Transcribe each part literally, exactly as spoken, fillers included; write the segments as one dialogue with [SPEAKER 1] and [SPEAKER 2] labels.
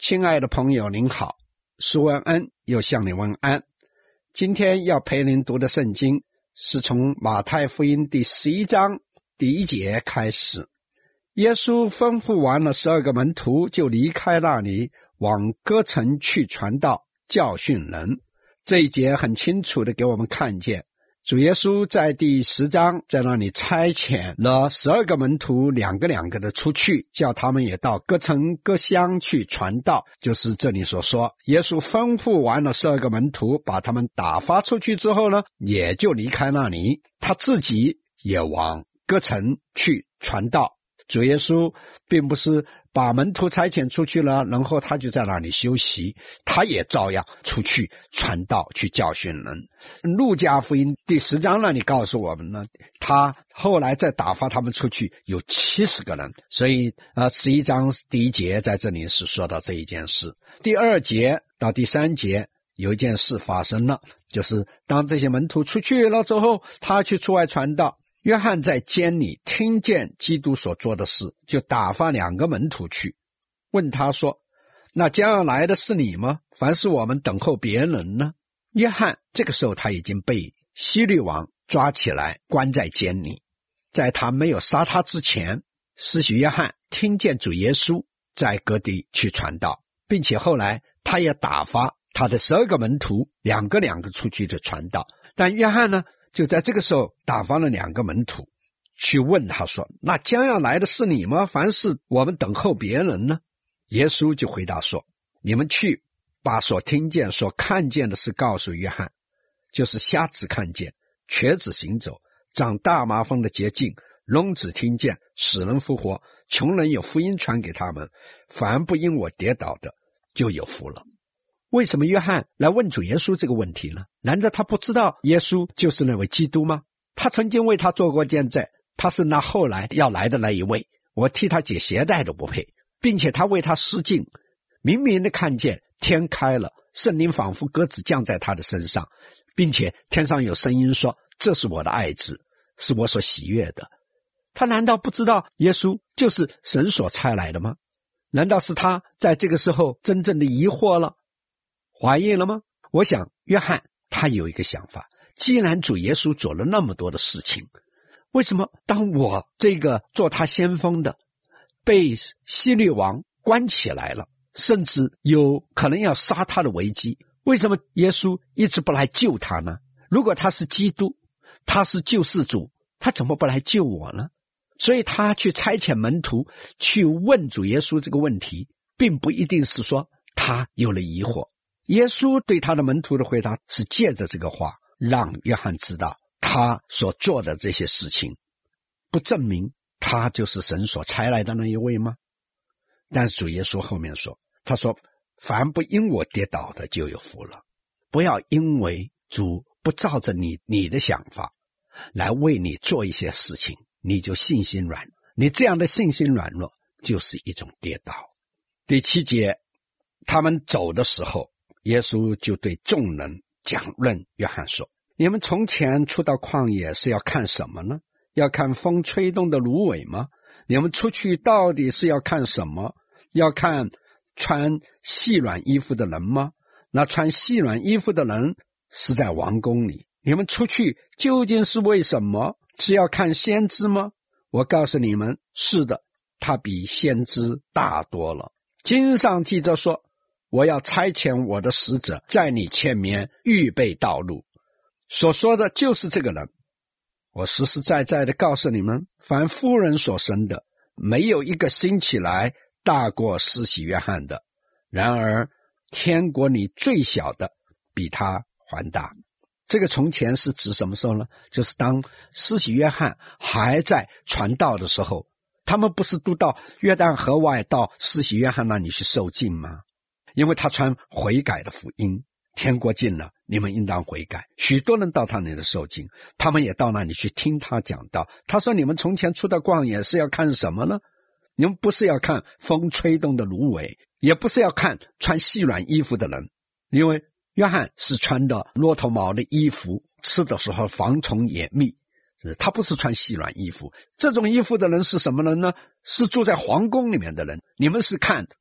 [SPEAKER 1] 亲爱的朋友您好，苏恩恩又向你问安。今天要陪您读的圣经是从马太福音第十一章第一节开始。耶稣吩咐完了十二个门徒，就离开那里，往各城去传道，教训人。这一节很清楚的给我们看见，主耶稣在第十章在那里差遣了十二个门徒，两个两个的出去，叫他们也到各城各乡去传道。就是这里所说，耶稣吩咐完了十二个门徒，把他们打发出去之后呢，也就离开那里，他自己也往各城去传道。主耶稣并不是把门徒差遣出去了，然后他就在那里休息，他也照样出去传道，去教训人。路加福音第十章那里告诉我们呢，他后来再打发他们出去有七十个人，所以呃，十一章第一节在这里是说到这一件事。第二节到第三节有一件事发生了，就是当这些门徒出去了之后，他去出外传道。约翰在监里听见基督所做的事，就打发两个门徒去，问他说，那将要来的是你吗？凡是我们等候别人呢？约翰这个时候他已经被希律王抓起来关在监里，在他没有杀他之前，施洗约翰听见主耶稣在各地去传道，并且后来他也打发他的十二个门徒两个两个出去的传道。但约翰呢，就在这个时候打发了两个门徒去问他说，那将要来的是你吗？凡是我们等候别人呢？耶稣就回答说，你们去把所听见所看见的事告诉约翰，就是瞎子看见，瘸子行走，长大麻风的洁净，聋子听见，死人复活，穷人有福音传给他们，凡不因我跌倒的就有福了。为什么约翰来问主耶稣这个问题呢？难道他不知道耶稣就是那位基督吗？他曾经为他做过见证，他是那后来要来的那一位，我替他解鞋带都不配，并且他为他施浸，明明的看见天开了，圣灵仿佛鸽子降在他的身上，并且天上有声音说，这是我的爱子，是我所喜悦的。他难道不知道耶稣就是神所差来的吗？难道是他在这个时候真正的疑惑了，怀疑了吗？我想约翰他有一个想法，既然主耶稣做了那么多的事情，为什么当我这个做他先锋的被希律王关起来了，甚至有可能要杀他的危机，为什么耶稣一直不来救他呢？如果他是基督，他是救世主，他怎么不来救我呢？所以他去差遣门徒去问主耶稣这个问题，并不一定是说他有了疑惑。耶稣对他的门徒的回答是借着这个话让约翰知道，他所做的这些事情不证明他就是神所差来的那一位吗？但是主耶稣后面说，他说凡不因我跌倒的就有福了。不要因为主不照着你你的想法来为你做一些事情，你就信心软弱，你这样的信心软弱就是一种跌倒。第七节，他们走的时候，耶稣就对众人讲论约翰说，你们从前出到旷野是要看什么呢？要看风吹动的芦苇吗？你们出去到底是要看什么？要看穿细软衣服的人吗？那穿细软衣服的人是在王宫里。你们出去究竟是为什么？是要看先知吗？我告诉你们，是的，他比先知大多了。经上记着说，我要差遣我的使者在你前面预备道路，所说的就是这个人。我实实在在的告诉你们，凡妇人所生的，没有一个兴起来大过施洗约翰的，然而天国里最小的比他还大。这个从前是指什么时候呢？就是当施洗约翰还在传道的时候，他们不是都到约旦河外到施洗约翰那里去受浸吗？因为他传悔改的福音，天国近了，你们应当悔改。许多人到他那里受浸，他们也到那里去听他讲道。他说，你们从前出到旷野是要看什么呢？你们不是要看风吹动的芦苇，也不是要看穿细软衣服的人，因为约翰是穿的骆驼毛的衣服，吃的时候防虫也密，他不是穿细软衣服。这种衣服的人是什么人呢？是住在皇宫里面的人。你们是看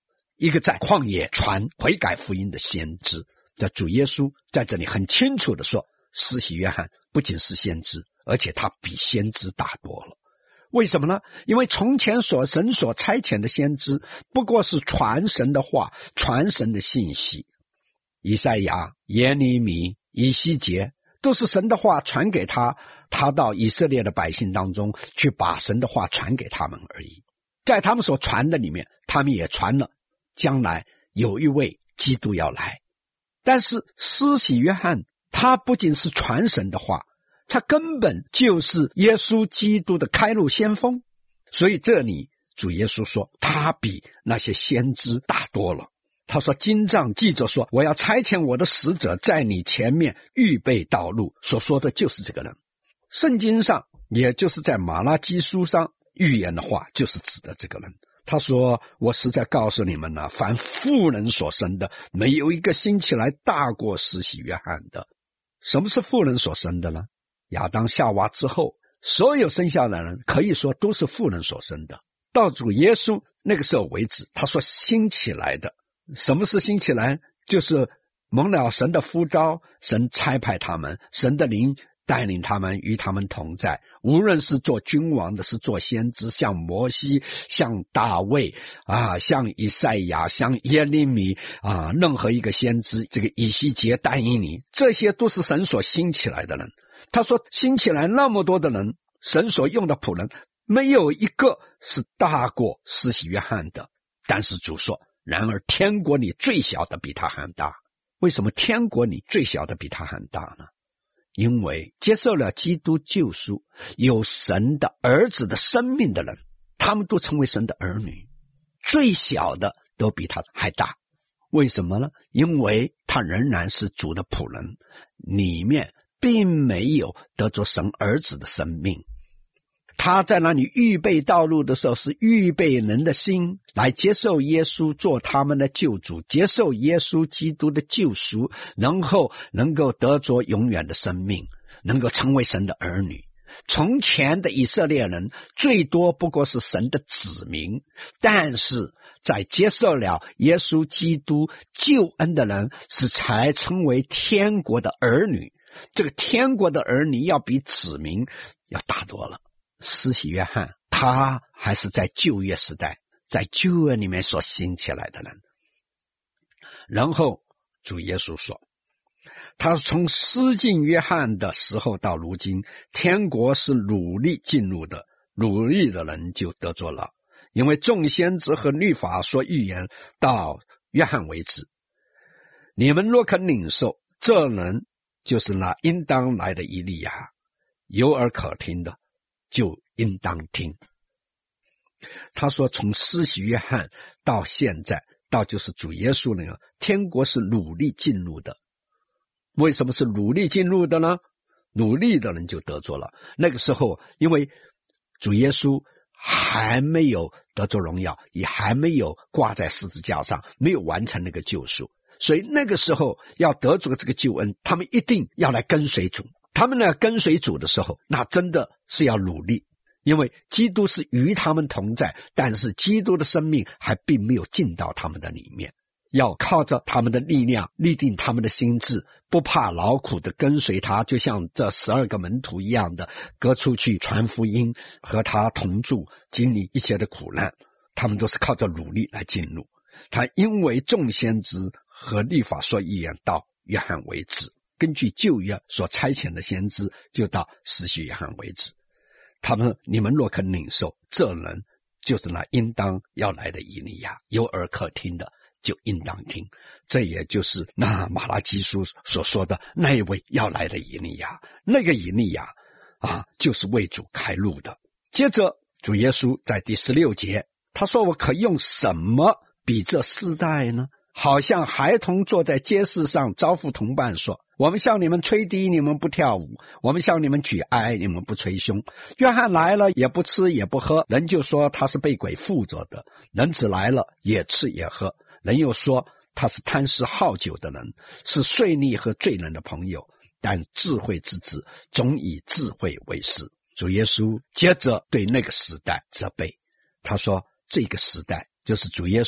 [SPEAKER 1] 一个在旷野传悔改福音的先知。这主耶稣在这里很清楚地说，施洗约翰不仅是先知，而且他比先知大多了。为什么呢？因为从前所神所差遣的先知不过是传神的话，传神的信息。以赛亚、耶利米、以西结都是神的话传给他，他到以色列的百姓当中去把神的话传给他们而已。在他们所传的里面，他们也传了将来有一位基督要来。但是施洗约翰他不仅是传神的话，他根本就是耶稣基督的开路先锋。所以这里主耶稣说他比那些先知大多了。他说经上记着说，我要差遣我的使者在你前面预备道路，所说的就是这个人。圣经上也就是在马拉基书上预言的话就是指的这个人。他说我实在告诉你们呢，凡妇人所生的没有一个兴起来大过施洗约翰的。什么是妇人所生的呢？亚当夏娃之后所有生下来的人可以说都是妇人所生的。到主耶稣那个时候为止，他说兴起来的。什么是兴起来？就是蒙了神的呼召，神差派他们，神的灵带领他们，与他们同在。无论是做君王的，是做先知，像摩西，像大卫啊，像以赛亚，像耶利米啊，任何一个先知，这个以西结、但以理，这些都是神所兴起来的人。他说兴起来那么多的人，神所用的仆人没有一个是大过施洗约翰的。但是主说，然而天国里最小的比他还大。为什么天国里最小的比他还大呢？因为接受了基督救赎，有神的儿子的生命的人，他们都成为神的儿女，最小的都比他还大。为什么呢？因为他仍然是主的仆人，里面并没有得着神儿子的生命。他在那里预备道路的时候，是预备人的心来接受耶稣做他们的救主，接受耶稣基督的救赎，然后能够得着永远的生命，能够成为神的儿女。从前的以色列人最多不过是神的子民，但是在接受了耶稣基督救恩的人，是才称为天国的儿女。这个天国的儿女要比子民要大多了。施洗约翰他还是在旧约时代，在旧约里面所兴起来的人。然后主耶稣说，他从施浸约翰的时候到如今，天国是努力进入的，努力的人就得着了。因为众先知和律法所预言到约翰为止，你们若肯领受，这人就是那应当来的以利亚，有耳可听的就应当听。他说从施洗约翰到现在，到就是主耶稣那个，天国是努力进入的。为什么是努力进入的呢？努力的人就得着了。那个时候因为主耶稣还没有得着荣耀，也还没有挂在十字架上，没有完成那个救赎，所以那个时候要得着这个救恩，他们一定要来跟随主。他们呢跟随主的时候，那真的是要努力，因为基督是与他们同在，但是基督的生命还并没有进到他们的里面，要靠着他们的力量立定他们的心志，不怕劳苦的跟随他，就像这十二个门徒一样的，各出去传福音，和他同住，经历一切的苦难。他们都是靠着努力来进入。他因为众先知和律法所预言到约翰为止，根据旧约所差遣的先知就到施洗约翰为止。他们你们若肯领受，这人就是那应当要来的以利亚，有耳可听的就应当听。这也就是那马拉基书所说的那一位要来的以利亚。那个以利亚啊，就是为主开路的。接着主耶稣在第十六节他说，我可用什么比这世代呢？好像孩童坐在街市上招呼同伴说，我们向你们吹笛，你们不跳舞；我们向你们举哀，你们不捶胸。约翰来了，也不吃也不喝，人就说他是被鬼附着的；人子来了，也吃也喝，人又说他是贪食好酒的人，是税吏和罪人的朋友。但智慧之子总以智慧为事。主耶稣接着对那个时代责备，他说这个时代就是主耶稣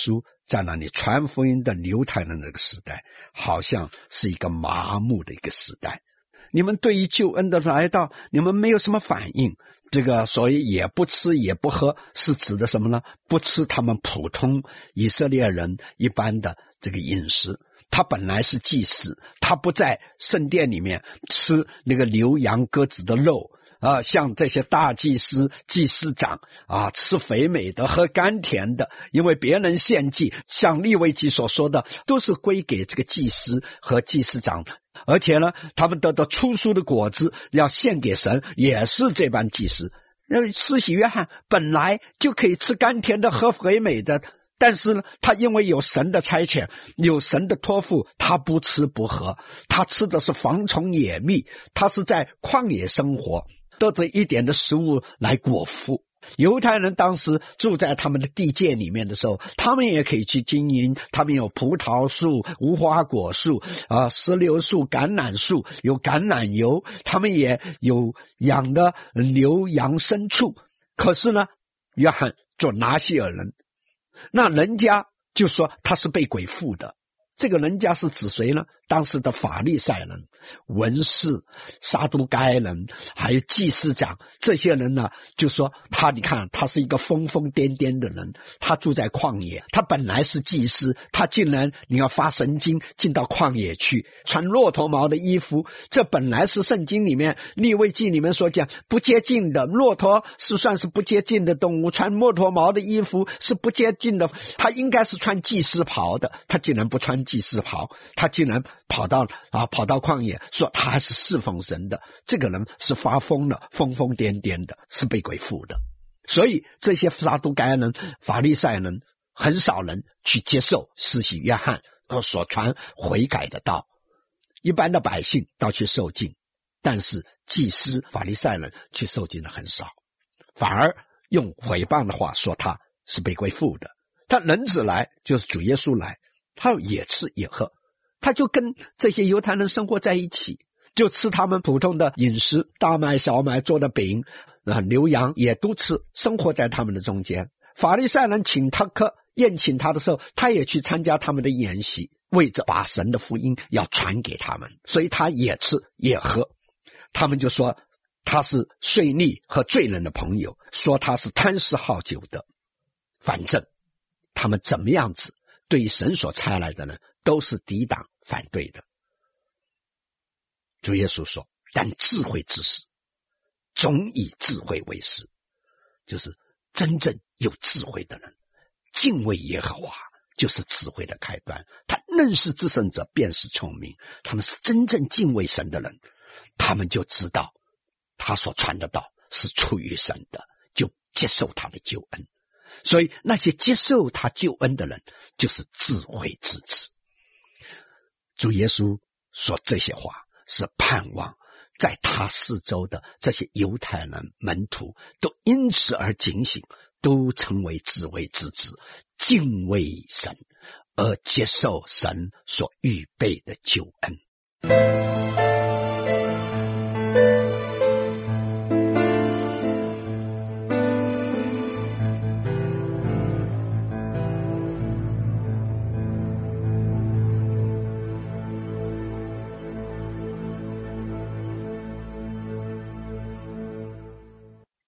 [SPEAKER 1] 在那里传福音的犹太人这个时代，好像是一个麻木的一个时代。你们对于救恩的来到，你们没有什么反应。这个所以也不吃也不喝，是指的什么呢？不吃他们普通以色列人一般的这个饮食。他本来是祭司，他不在圣殿里面吃那个牛羊鸽子的肉啊，像这些大祭司祭司长啊，吃肥美的喝甘甜的，因为别人献祭，像利未记所说的，都是归给这个祭司和祭司长的。而且呢，他们得到初熟的果子要献给神，也是这般祭司。那施洗约翰本来就可以吃甘甜的喝肥美的，但是呢，他因为有神的差遣，有神的托付，他不吃不喝，他吃的是蝗虫野蜜，他是在旷野生活，得着一点的食物来果腹。犹太人当时住在他们的地界里面的时候，他们也可以去经营，他们有葡萄树、无花果树啊、石榴树、橄榄树，有橄榄油，他们也有养的牛羊牲畜。可是呢，约翰做拿细尔人，那人家就说他是被鬼附的。这个人家是指谁呢？当时的法利赛人、文士、撒都该人，还有祭司长，这些人呢，就说他，你看他是一个疯疯癫癫的人，他住在旷野，他本来是祭司，他竟然你要发神经进到旷野去，穿骆驼毛的衣服，这本来是圣经里面利未记里面所讲不洁净的，骆驼是算是不洁净的动物，穿骆驼毛的衣服是不洁净的，他应该是穿祭司袍的，他竟然不穿祭司袍，他竟然跑到啊跑到旷野，说他还是侍奉神的，这个人是发疯了，疯疯癫癫的，是被鬼附的。所以这些撒都该人、法利赛人，很少人去接受施洗约翰所传悔改的道，一般的百姓倒去受浸，但是祭司、法利赛人去受浸的很少，反而用诽谤的话说他是被鬼附的。他人子来就是主耶稣来，他也吃也喝，他就跟这些犹太人生活在一起，就吃他们普通的饮食，大麦小麦做的饼，牛羊也都吃，生活在他们的中间。法利赛人请他客宴请他的时候，他也去参加他们的宴席，为着把神的福音要传给他们，所以他也吃也喝。他们就说他是税吏和罪人的朋友，说他是贪食好酒的。反正他们怎么样子对神所差来的人都是抵挡反对的。主耶稣说，但智慧之士总以智慧为师，就是真正有智慧的人，敬畏耶和华就是智慧的开端。他认识至圣者便是聪明，他们是真正敬畏神的人，他们就知道他所传的道是出于神的，就接受他的救恩。所以那些接受他救恩的人就是智慧之子。主耶稣说这些话是盼望在他四周的这些犹太人门徒都因此而警醒，都成为智慧之子，敬畏神，而接受神所预备的救恩。